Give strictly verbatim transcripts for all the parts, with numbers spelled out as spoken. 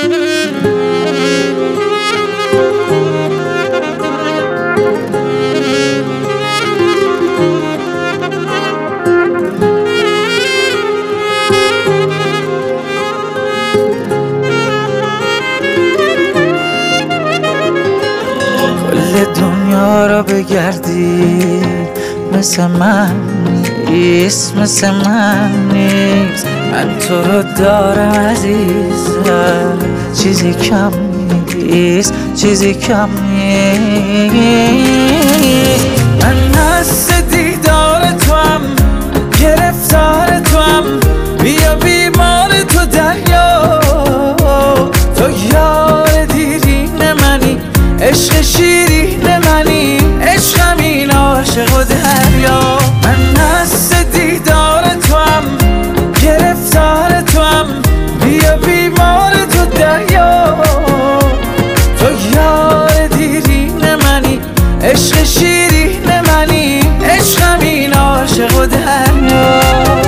دنیا را بگردی مثل من نیست، مثل من نیست. من تو رو دارم عزیزم، چیزی کم نیست، چیزی کم نیست. من هست دیدار تو هم، گرفتار تو هم، بیا بیمار تو دریا. تو یار دیرین منی، عشق شیرین منی، عشقم این عاشق و دریا. من هست دیدار تو هم، گرفتار تو هم، بیا بیمار تو دریا. تو یار دیرین منی، عشق شیرین منی، عشقم این عاشق و دریا.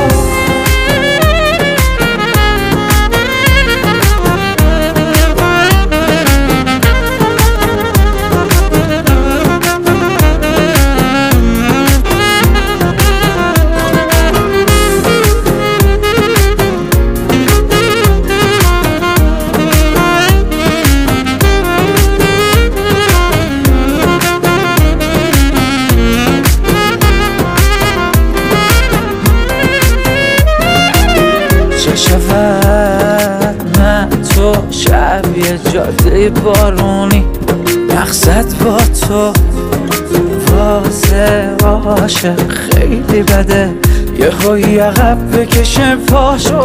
چه شود من تو شب یه جاده بارونی، مقصد با تو واسه عاشق خیلی بده، یه خوی عقب بکشه پاشو.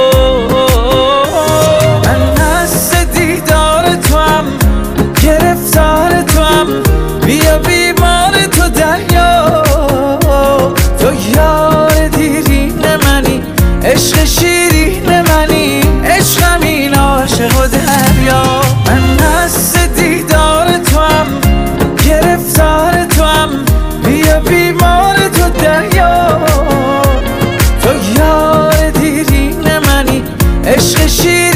من هست دیدار تو هم، گرفتار تو هم، بیا بیمار تو دریا. تو یار دیرین منی، عشق شیرین منی، عشقم این عاشق و دریا. من هست دیدار تو هم، گرفتار تو هم، بیا بیمار تو دریا. تو یار دیرین منی، عشق شیرین